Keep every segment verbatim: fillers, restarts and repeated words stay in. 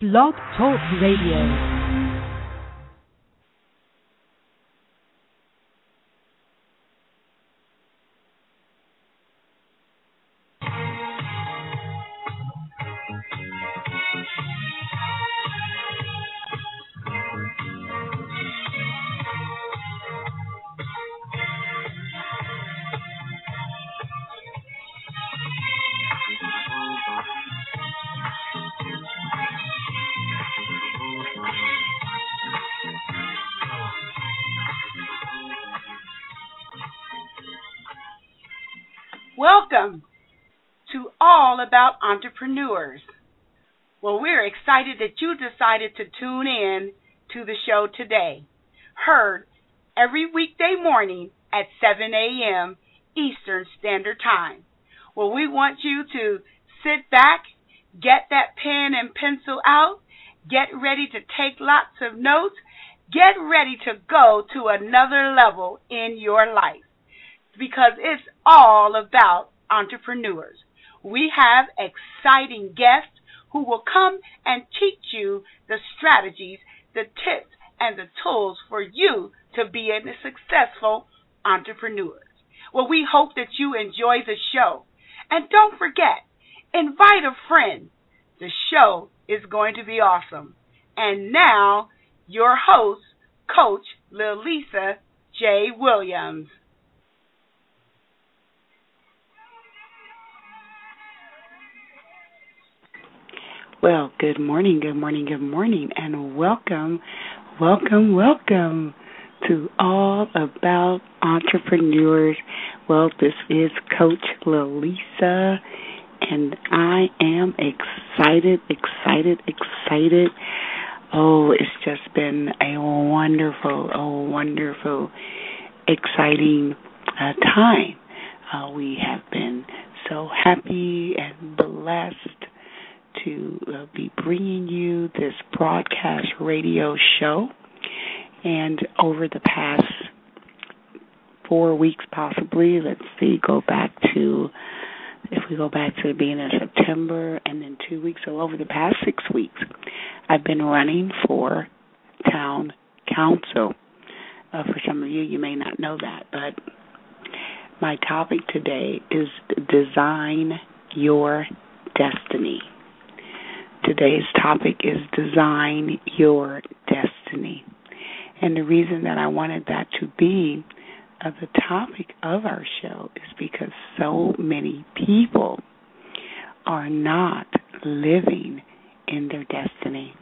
Blog Talk Radio. Welcome to All About Entrepreneurs. Well, we're excited that you decided to tune in to the show today. Heard every weekday morning at seven a.m. Eastern Standard Time. Well, we want you to sit back, get that pen and pencil out, get ready to take lots of notes, get ready to go to another level in your life. Because it's all about entrepreneurs. We have exciting guests who will come and teach you the strategies, the tips, and the tools for you to be a successful entrepreneur. Well, we hope that you enjoy the show. And don't forget, invite a friend. The show is going to be awesome. And now, your host, Coach Lilisa J. Williams. Well, good morning, good morning, good morning, and welcome, welcome, welcome to All About Entrepreneurs. Well, this is Coach Lilisa, and I am excited, excited, excited. Oh, it's just been a wonderful, a wonderful, exciting uh, time. Uh, we have been so happy and blessed to uh, be bringing you this broadcast radio show. And over the past four weeks possibly, let's see, go back to, if we go back to the beginning of September and then two weeks, so over the past six weeks, I've been running for town council. Uh, for some of you, you may not know that, but my topic today is Design Your Destiny. Today's topic is Design Your Destiny. And the reason that I wanted that to be uh, the topic of our show is because so many people are not living in their destiny.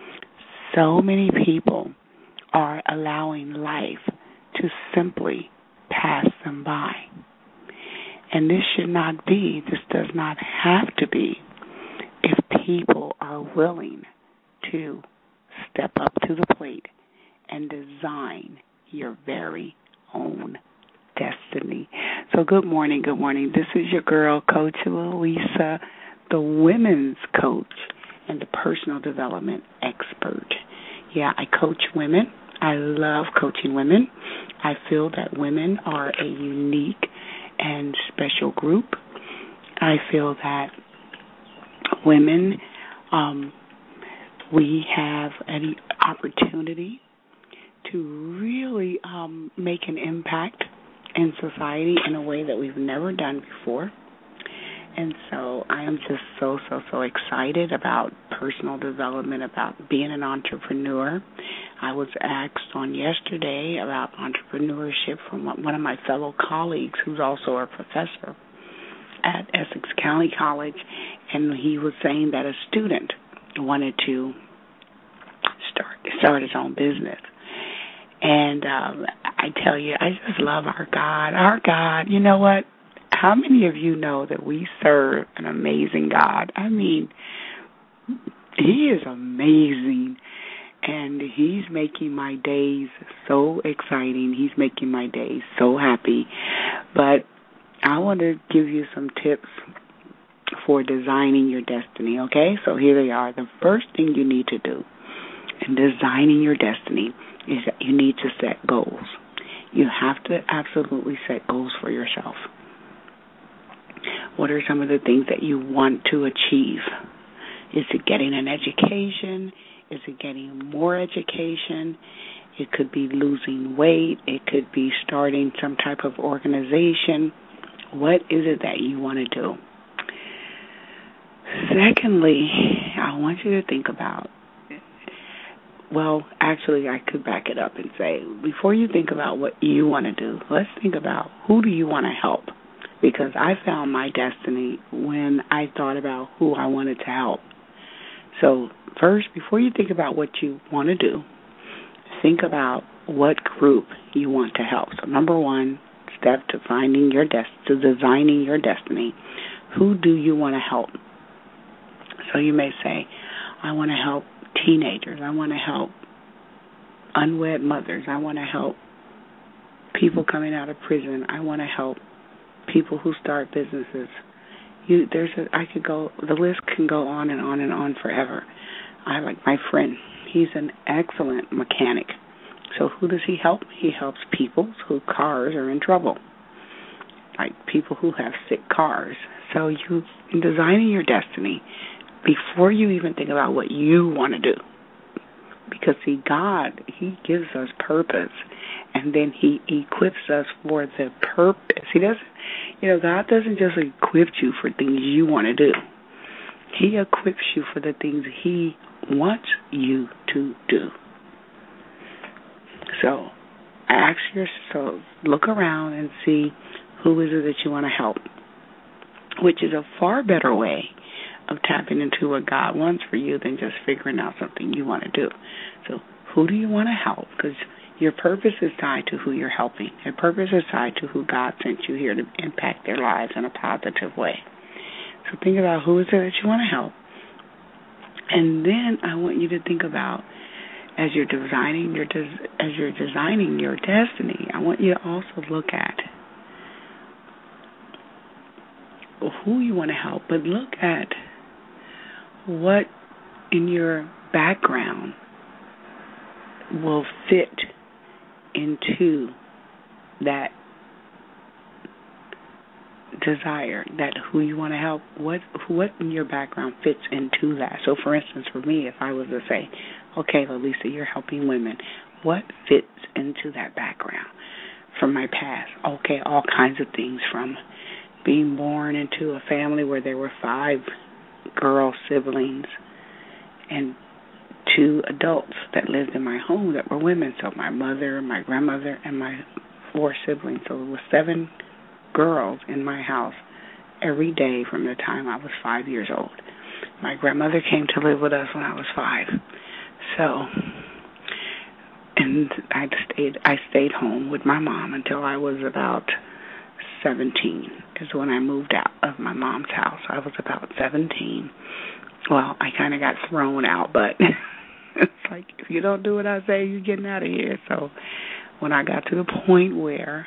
So many people are allowing life to simply pass them by. And this should not be, this does not have to be, if people are willing to step up to the plate and design your very own destiny. So good morning, good morning. This is your girl, Coach Lilisa, the women's coach and the personal development expert. Yeah, I coach women. I love coaching women. I feel that women are a unique and special group. I feel that women, um, we have an opportunity to really um, make an impact in society in a way that we've never done before. And so I am just so, so, so excited about personal development, about being an entrepreneur. I was asked on yesterday about entrepreneurship from one of my fellow colleagues who's also a professor at Essex County College, and he was saying that a student wanted to start start his own business. And um, I tell you, I just love our God. Our God, you know what? How many of you know that we serve an amazing God? I mean, He is amazing, and He's making my days so exciting. He's making my days so happy. But I want to give you some tips for designing your destiny, okay? So here they are. The first thing you need to do in designing your destiny is that you need to set goals. You have to absolutely set goals for yourself. What are some of the things that you want to achieve? Is it getting an education? Is it getting more education? It could be losing weight. It could be starting some type of organization. What is it that you want to do? Secondly, I want you to think about, well, actually, I could back it up and say, before you think about what you want to do, let's think about who do you want to help? Because I found my destiny when I thought about who I wanted to help. So first, before you think about what you want to do, think about what group you want to help. So number one step to finding your des- to designing your destiny, who do you want to help? So you may say, I want to help teenagers. I want to help unwed mothers. I want to help people coming out of prison. I want to help people who start businesses. You, there's a, I could go, the list can go on and on and on forever. I like my friend. He's an excellent mechanic. So who does he help? He helps people whose cars are in trouble, like people who have sick cars. So you, in designing your destiny, before you even think about what you want to do, because see, God, He gives us purpose, and then He equips us for the purpose. He doesn't, you know, God doesn't just equip you for things you want to do. He equips you for the things He wants you to do. So, ask yourself, look around and see who is it that you want to help, which is a far better way of tapping into what God wants for you than just figuring out something you want to do. So who do you want to help? Because your purpose is tied to who you're helping. Your purpose is tied to who God sent you here to impact their lives in a positive way. So think about who is it that you want to help. And then I want you to think about, as you're designing your des- as you're designing your destiny, I want you to also look at who you want to help, but look at what in your background will fit into that desire, that who you want to help, what what in your background fits into that. So for instance, for me, if I was to say, okay, Lalisa, you're helping women, what fits into that background from my past? Okay, all kinds of things, from being born into a family where there were five girl siblings and two adults that lived in my home that were women. So my mother, my grandmother, and my four siblings. So it was seven girls in my house every day from the time I was five years old. My grandmother came to live with us when I was five. So, and I stayed I stayed home with my mom until I was about seventeen, is when I moved out of my mom's house. I was about seventeen. Well, I kind of got thrown out, but it's like, if you don't do what I say, you're getting out of here. So when I got to the point where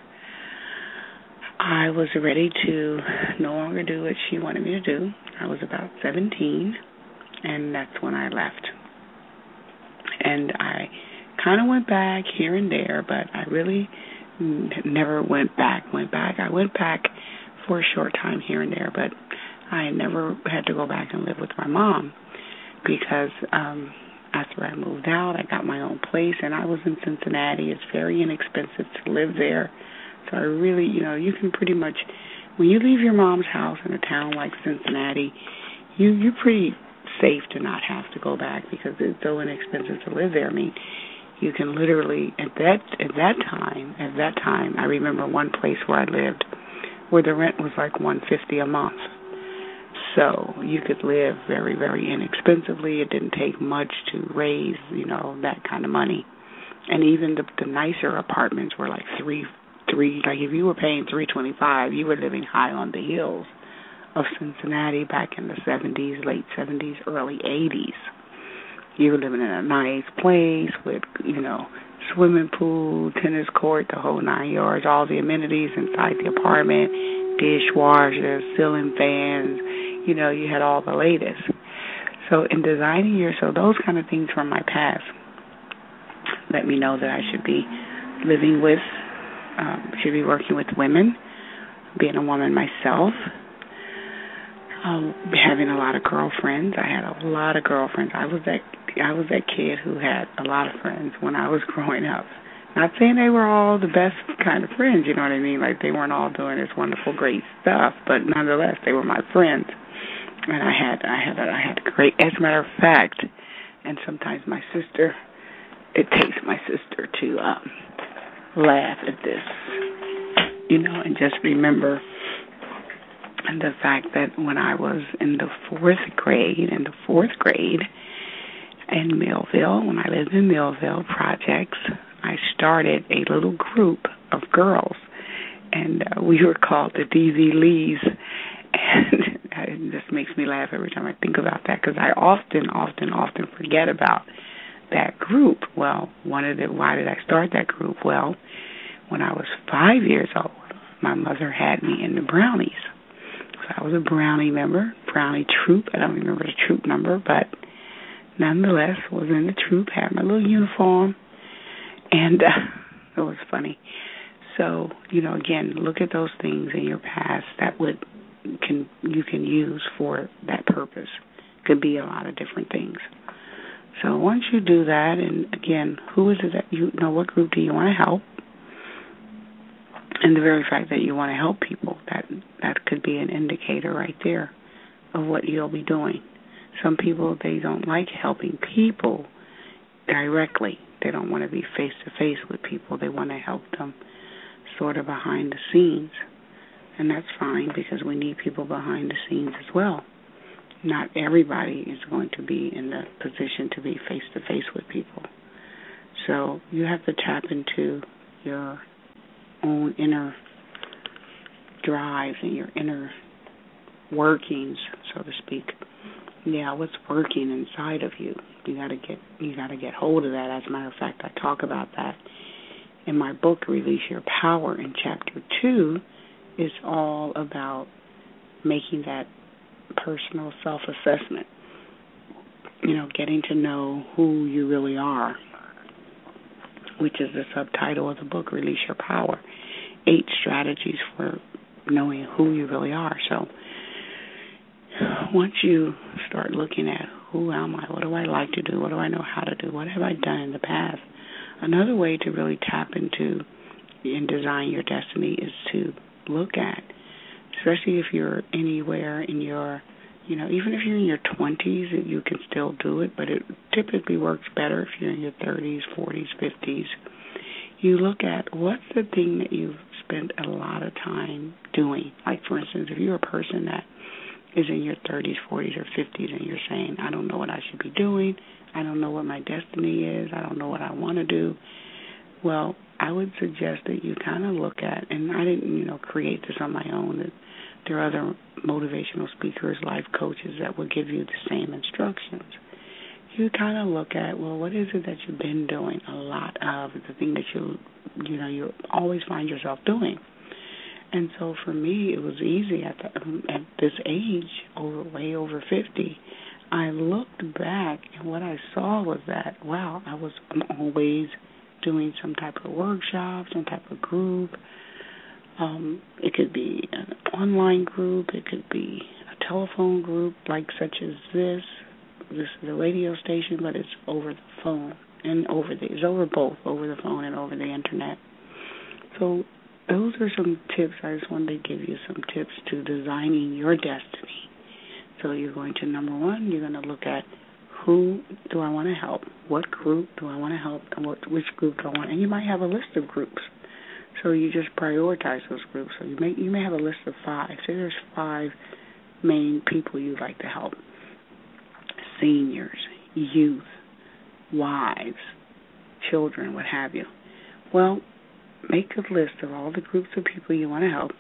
I was ready to no longer do what she wanted me to do, I was about seventeen, and that's when I left. And I kind of went back here and there, but I really never went back, went back. I went back for a short time here and there, but I never had to go back and live with my mom because um, after I moved out, I got my own place, and I was in Cincinnati. It's very inexpensive to live there. So I really, you know, you can pretty much, when you leave your mom's house in a town like Cincinnati, you, you're pretty safe to not have to go back because it's so inexpensive to live there. I mean, you can literally, at that at that time, at that time, I remember one place where I lived where the rent was like one hundred fifty dollars a month. So you could live very, very inexpensively. It didn't take much to raise, you know, that kind of money. And even the, the nicer apartments were like three, three. Like if you were paying three twenty five, you were living high on the hills of Cincinnati back in the seventies, late seventies, early eighties. You were living in a nice place with, you know, swimming pool, tennis court, the whole nine yards, all the amenities inside the apartment, dishwashers, ceiling fans. You know, you had all the latest. So in designing your, so those kind of things from my past let me know that I should be living with, um, should be working with women, being a woman myself. um, having a lot of girlfriends. I had a lot of girlfriends. I was that I was that kid who had a lot of friends when I was growing up. Not saying they were all the best kind of friends, you know what I mean? Like they weren't all doing this wonderful, great stuff, but nonetheless, they were my friends. And I had, I had, I had great. As a matter of fact, and sometimes my sister, it takes my sister to um, laugh at this, you know, and just remember the fact that when I was in the fourth grade, in the fourth grade in Millville, when I lived in Millville Projects, I started a little group of girls, and uh, we were called the D V Lees, and it just makes me laugh every time I think about that, because I often, often, often forget about that group. Well, one of the, why did I start that group? Well, when I was five years old, my mother had me in the Brownies. So I was a Brownie member, Brownie troop. I don't remember the troop number, but nonetheless, was in the troop, had my little uniform, and uh, it was funny. So, you know, again, look at those things in your past that would can you can use for that purpose. Could be a lot of different things. So once you do that, and again, who is it that you, you know, what group do you want to help? And the very fact that you want to help people, that that could be an indicator right there of what you'll be doing. Some people, they don't like helping people directly. They don't want to be face-to-face with people. They want to help them sort of behind the scenes. And that's fine, because we need people behind the scenes as well. Not everybody is going to be in the position to be face-to-face with people. So you have to tap into your own inner drives and your inner workings, so to speak. Yeah, what's working inside of you? You gotta get you gotta get hold of that. As a matter of fact, I talk about that in my book, Release Your Power. In chapter two, is all about making that personal self-assessment. You know, getting to know who you really are, which is the subtitle of the book, Release Your Power. Eight strategies for knowing who you really are. So once you start looking at who am I, what do I like to do, what do I know how to do, what have I done in the past, another way to really tap into and design your destiny is to look at, especially if you're anywhere in your, you know, even if you're in your twenties, you can still do it, but it typically works better if you're in your thirties, forties, fifties. You look at what's the thing that you've spent a lot of time doing. Like, for instance, if you're a person that is in your thirties, forties, or fifties, and you're saying, I don't know what I should be doing, I don't know what my destiny is, I don't know what I want to do, well, I would suggest that you kind of look at, and I didn't, you know, create this on my own, that there are other motivational speakers, life coaches that will give you the same instructions. You kind of look at, well, what is it that you've been doing a lot of, the thing that you, you know, you always find yourself doing. And so for me, it was easy at, the, at this age, over way over fifty, I looked back, and what I saw was that, wow, I was always doing some type of workshop, some type of group. Um, it could be an online group. It could be a telephone group, like such as this. This is a radio station, but it's over the phone and over the, it's over both, over the phone and over the internet. So those are some tips. I just wanted to give you some tips to designing your destiny. So you're going to, number one, you're going to look at who do I want to help, what group do I want to help, and what, which group do I want. And you might have a list of groups. So you just prioritize those groups. So you may you may have a list of five. Say there's five main people you'd like to help. Seniors, youth, wives, children, what have you. Well, make a list of all the groups of people you want to help,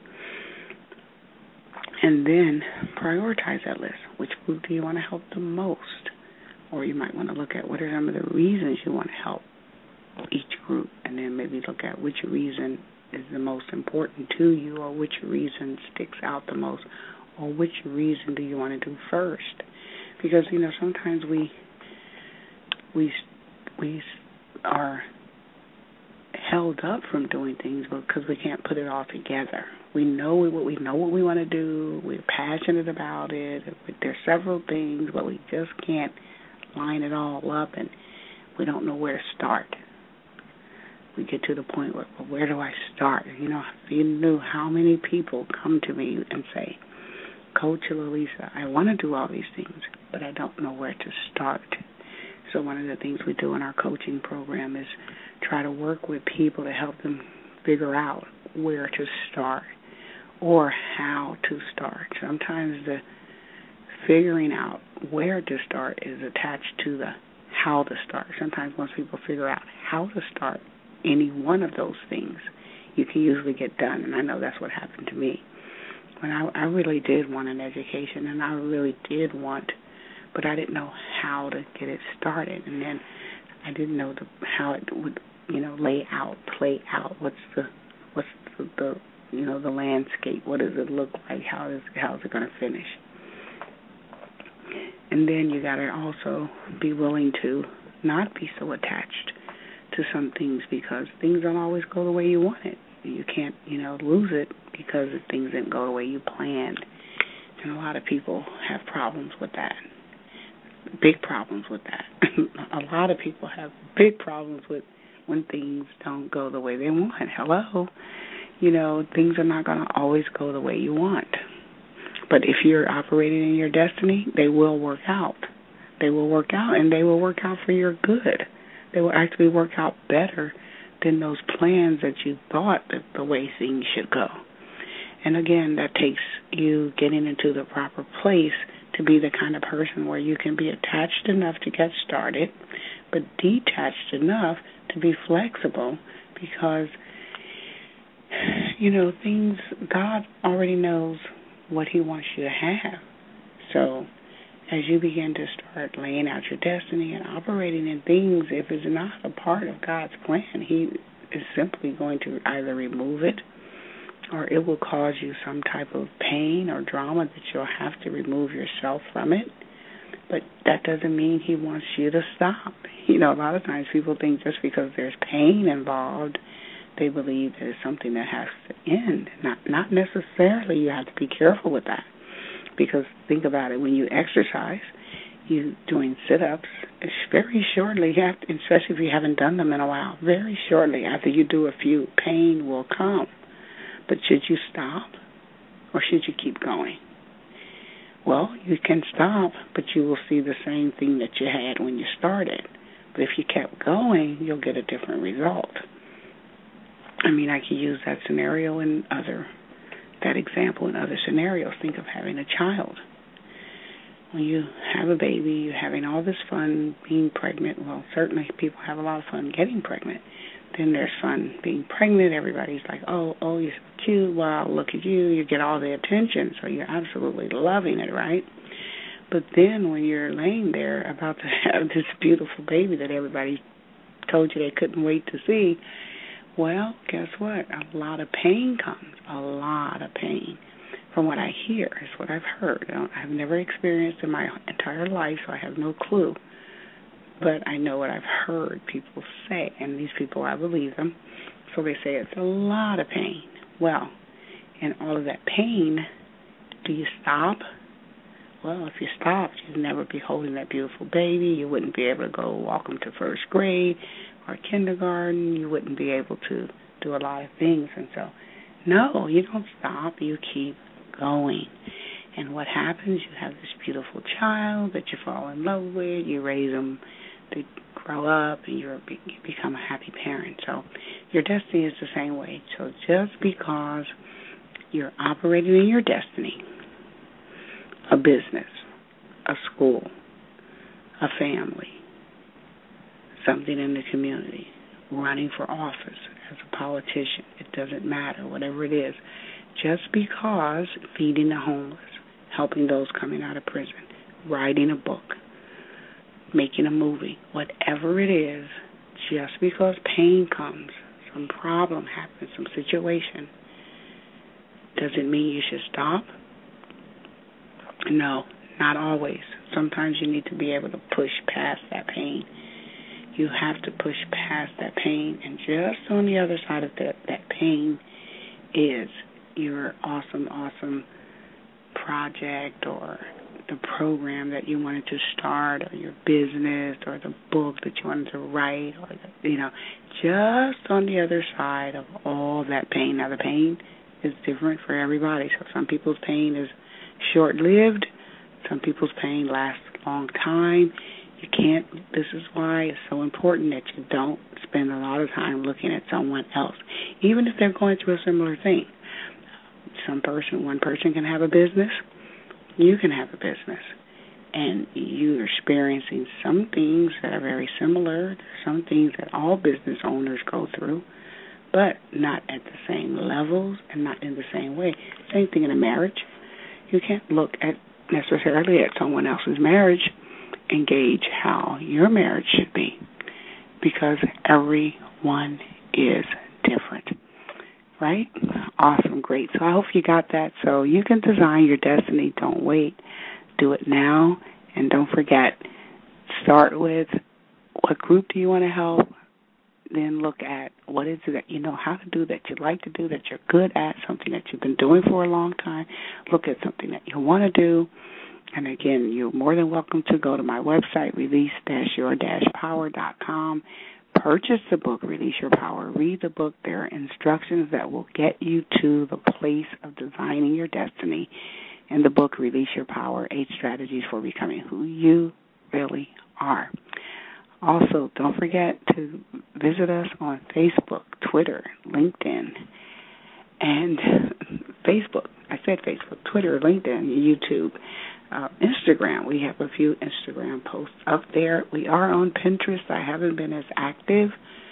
and then prioritize that list. Which group do you want to help the most? Or you might want to look at what are some of the reasons you want to help each group, and then maybe look at which reason is the most important to you, or which reason sticks out the most, or which reason do you want to do first. Because, you know, sometimes we we we are held up from doing things because we can't put it all together. We know what we know what we want to do. We're passionate about it. There's several things, but we just can't line it all up, and we don't know where to start. We get to the point where, well, where do I start? You know, if you knew how many people come to me and say, Coach Lalisa, I want to do all these things, but I don't know where to start. So one of the things we do in our coaching program is try to work with people to help them figure out where to start or how to start. Sometimes the figuring out where to start is attached to the how to start. Sometimes once people figure out how to start any one of those things, you can usually get done. And I know that's what happened to me. When I, I really did want an education, and I really did want, but I didn't know how to get it started. And then I didn't know the, how it would, you know, lay out, play out. What's the, what's the, the you know, the landscape? What does it look like? How is, how is it going to finish? And then you got to also be willing to not be so attached to some things, because things don't always go the way you want it. You can't, you know, lose it because things didn't go the way you planned. And a lot of people have problems with that, big problems with that. A lot of people have big problems with when things don't go the way they want. Hello? You know, things are not going to always go the way you want. But if you're operating in your destiny, they will work out. They will work out, and they will work out for your good. They will actually work out better than those plans that you thought that the way things should go. And again, that takes you getting into the proper place to be the kind of person where you can be attached enough to get started, but detached enough to be flexible, because, you know, things, God already knows what he wants you to have. So as you begin to start laying out your destiny and operating in things, if it's not a part of God's plan, he is simply going to either remove it, or it will cause you some type of pain or drama that you'll have to remove yourself from it. But that doesn't mean he wants you to stop. You know, a lot of times people think just because there's pain involved, they believe that it's something that has to end. Not not necessarily. You have to be careful with that. Because think about it, when you exercise, you doing sit-ups, very shortly, especially if you haven't done them in a while, very shortly after you do a few, pain will come. But should you stop, or should you keep going? Well, you can stop, but you will see the same thing that you had when you started. But if you kept going, you'll get a different result. I mean, I could use that scenario in other that example in other scenarios. Think of having a child. When you have a baby, you're having all this fun being pregnant. Well, certainly people have a lot of fun getting pregnant. Then there's fun being pregnant. Everybody's like, oh, oh, you're so cute. Wow, look at you. You get all the attention, so you're absolutely loving it, right? But then when you're laying there about to have this beautiful baby that everybody told you they couldn't wait to see, well, guess what? A lot of pain comes, a lot of pain. From what I hear, is what I've heard. I've never experienced in my entire life, so I have no clue. But I know what I've heard people say, and these people, I believe them. So they say it's a lot of pain. Well, in all of that pain, do you stop? Well, if you stopped, you'd never be holding that beautiful baby. You wouldn't be able to go walk them to first grade or kindergarten. You wouldn't be able to do a lot of things. And so, no, you don't stop. You keep going. And what happens, you have this beautiful child that you fall in love with. You raise them to grow up, and you're, you become a happy parent. So your destiny is the same way. So just because you're operating in your destiny, a business, a school, a family, something in the community, running for office as a politician, it doesn't matter, whatever it is. Just because feeding the homeless, helping those coming out of prison, writing a book, making a movie, whatever it is, just because pain comes, some problem happens, some situation, doesn't mean you should stop. No, not always. Sometimes you need to be able to push past that pain You have to push past that pain, and just on the other side of that, that pain is your awesome, awesome project or the program that you wanted to start or your business or the book that you wanted to write or, the, you know, just on the other side of all that pain. Now, the pain is different for everybody. So some people's pain is short-lived. Some people's pain lasts a long time. You can't, this is why it's so important that you don't spend a lot of time looking at someone else, even if they're going through a similar thing. Some person, one person can have a business, you can have a business, and you're experiencing some things that are very similar, some things that all business owners go through, but not at the same levels and not in the same way. Same thing in a marriage. You can't look at necessarily at someone else's marriage and gauge how your marriage should be, because everyone is different. Right? Awesome, great. So I hope you got that. So you can design your destiny. Don't wait. Do it now. And don't forget, start with what group do you want to help? Then look at what is it that you know how to do, that you like to do, that you're good at, something that you've been doing for a long time. Look at something that you want to do. And again, you're more than welcome to go to my website, release dash your dash power dot com. Purchase the book, Release Your Power. Read the book. There are instructions that will get you to the place of designing your destiny. In the book, Release Your Power, Eight Strategies for Becoming Who You Really Are. Also, don't forget to visit us on Facebook, Twitter, LinkedIn, and Facebook. I said Facebook, Twitter, LinkedIn, YouTube. Uh, Instagram, we have a few Instagram posts up there. We are on Pinterest. I haven't been as active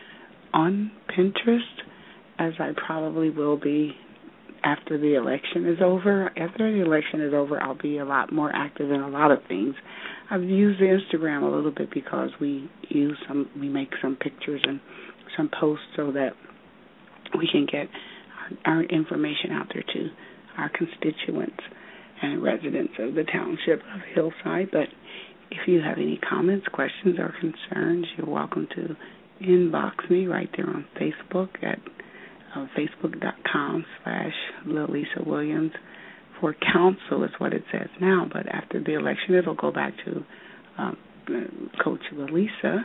on Pinterest as I probably will be after the election is over. After the election is over, I'll be a lot more active in a lot of things. I've used the Instagram a little bit because we use some, we make some pictures and some posts so that we can get our information out there to our constituents and residents of the township of Hillside. But if you have any comments, questions, or concerns, you're welcome to inbox me right there on Facebook at uh, facebook.com slash Lalisa Williams. For council is what it says now, but after the election it'll go back to um, Coach Lalisa.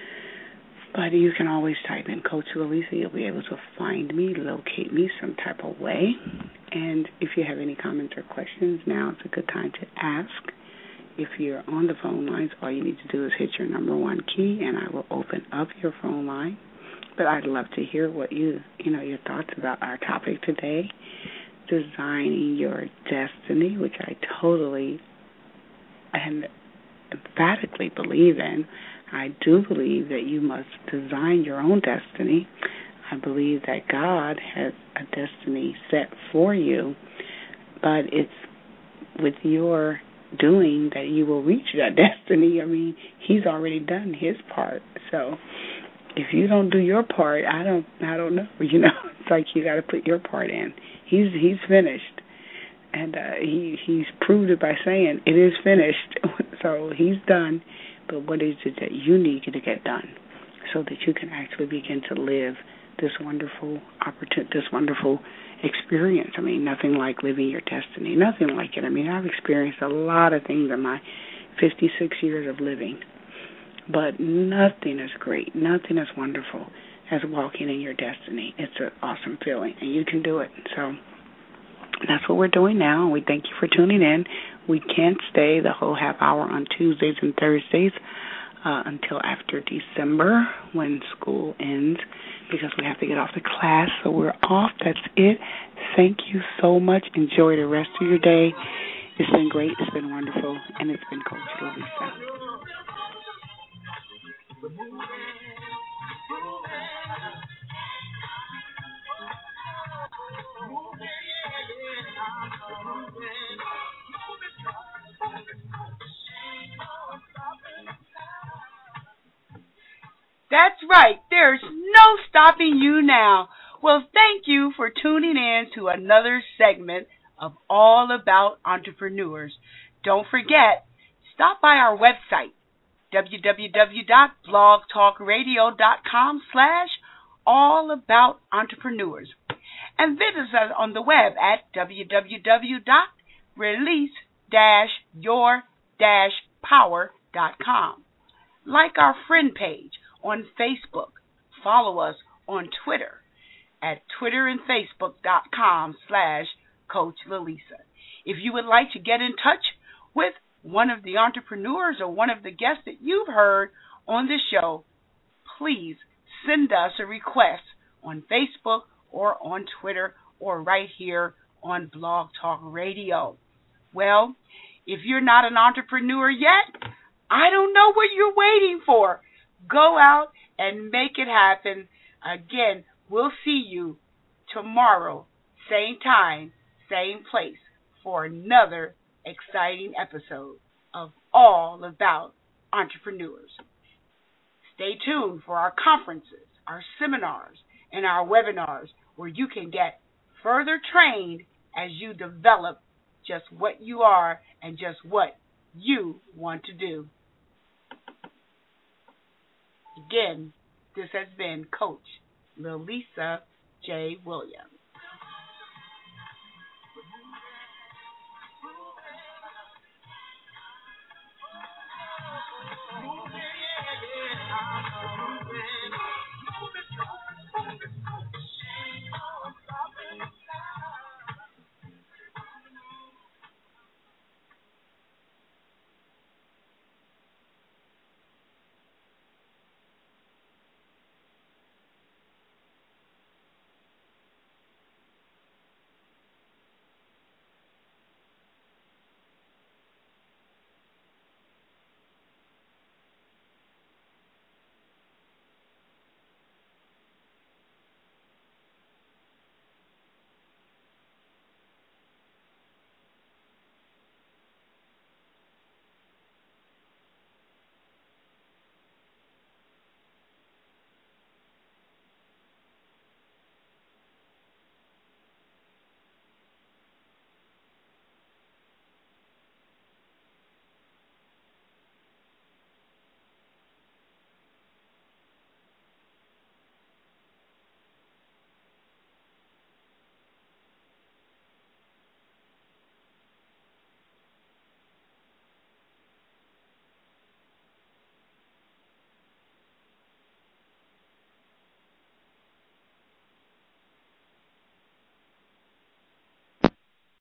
But you can always type in Coach Lalisa. You'll be able to find me, locate me some type of way. And if you have any comments or questions, now is a good time to ask. If you're on the phone lines, all you need to do is hit your number one key, and I will open up your phone line. But I'd love to hear what you, you know, your thoughts about our topic today, designing your destiny, which I totally and emphatically believe in. I do believe that you must design your own destiny. I believe that God has a destiny set for you, but it's with your doing that you will reach that destiny. I mean, He's already done His part. So if you don't do your part, I don't, I don't know. You know, it's like you got to put your part in. He's He's finished, and uh, He He's proved it by saying it is finished. So He's done. But what is it that you need to get done so that you can actually begin to live this wonderful opportunity, this wonderful experience? I mean, nothing like living your destiny, nothing like it. I mean, I've experienced a lot of things in my fifty-six years of living, but nothing is great, nothing is wonderful as walking in your destiny. It's an awesome feeling, and you can do it. So that's what we're doing now. We thank you for tuning in. We can't stay the whole half hour on Tuesdays and Thursdays uh, until after December when school ends because we have to get off the class. So we're off. That's it. Thank you so much. Enjoy the rest of your day. It's been great. It's been wonderful. And it's been Coach Lalisa. That's right. There's no stopping you now. Well, thank you for tuning in to another segment of All About Entrepreneurs. Don't forget, stop by our website www.blogtalkradio.com slash all about entrepreneurs. And visit us on the web at www.release dash your dash power dot com. Like our friend page on Facebook. Follow us on Twitter at twitter and facebook.com slash Coach Lalisa. If you would like to get in touch with one of the entrepreneurs or one of the guests that you've heard on this show, please send us a request on Facebook or on Twitter or right here on Blog Talk Radio. Well, if you're not an entrepreneur yet, I don't know what you're waiting for. Go out and make it happen. Again, we'll see you tomorrow, same time, same place, for another exciting episode of All About Entrepreneurs. Stay tuned for our conferences, our seminars, and our webinars where you can get further trained as you develop just what you are and just what you want to do. Again, this has been Coach Lalisa J. Williams.